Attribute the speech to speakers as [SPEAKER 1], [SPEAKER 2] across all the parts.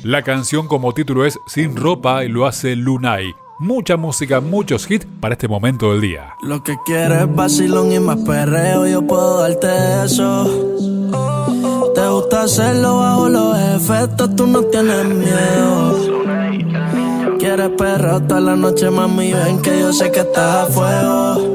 [SPEAKER 1] La canción como título es Sin Ropa y lo hace Lunay. Mucha música, muchos hits para este momento del día.
[SPEAKER 2] Lo que quieres es vacilón y más perreo, yo puedo darte eso. Te gusta hacerlo bajo los efectos, tú no tienes miedo. Quieres perreo toda la noche, mami, ven que yo sé que estás a fuego.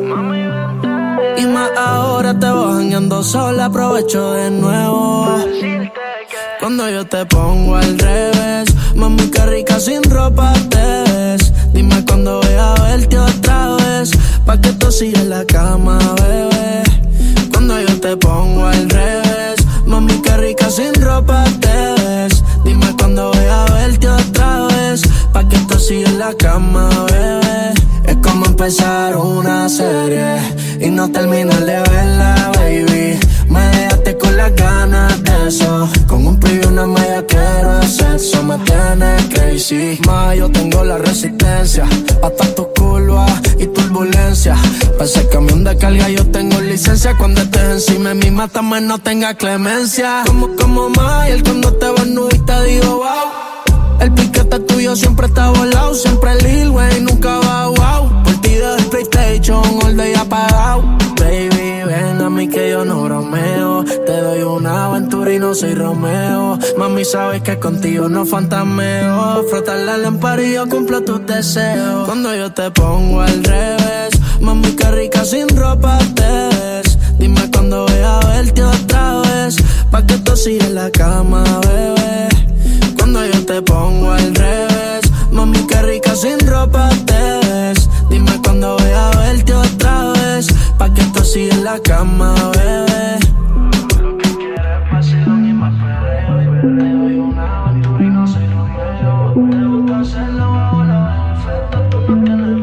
[SPEAKER 2] Y más ahora te vas jangueando sola, aprovecho de nuevo. Cuando yo te pongo al revés, mami, qué rica sin ropa te ves. Dime cuando voy a verte otra vez, pa' que tú sigas en la cama, bebé. Cuando yo te pongo al revés, mami, qué rica sin ropa te ves. Dime cuando voy a verte otra vez, pa' que tú sigas en la cama, bebé. Es como empezar una serie y no terminar de verla, baby. Me dejaste con las ganas de eso. Con un preview una media quiero hacer. Eso me tiene crazy. Ma, yo tengo la resistencia hasta tus curvas y turbulencia. Para ese camión de carga yo tengo licencia. Cuando estés encima de mí, mátame, no tenga clemencia. Como Mayer cuando te vas nu y te digo wow. El piquete tuyo siempre está volado. Siempre Lil Wayne, nunca va wow. Por ti del PlayStation, all day apagado. Baby, ven a mí que yo no bromeo. Te doy una aventura y no soy Romeo. Mami, sabes que contigo no fantameo. Frotar la lámpara y yo cumplo tus deseos. Cuando yo te pongo al revés, mami, qué rica sin ropa te ves. Dime cuando voy a verte otra vez, pa' que tú sigas en la cama, bebé. Cuando yo te pongo al revés, mami, qué rica sin ropa te ves. Dime cuando voy a verte otra vez, pa' que tú sigas en la cama, bebé. Lo que quieres es vacilón y más perreo. Te doy una aventura y no soy Romeo. Te gusta hacerlo bajo los efectos, tú no tienes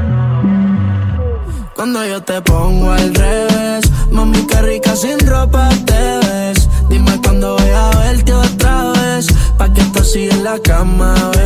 [SPEAKER 2] miedo. Cuando yo te pongo al revés, mami, qué rica sin ropa te ves. Dime cuando voy a verte otra vez, pa' que tú sigas en la cama, bebé.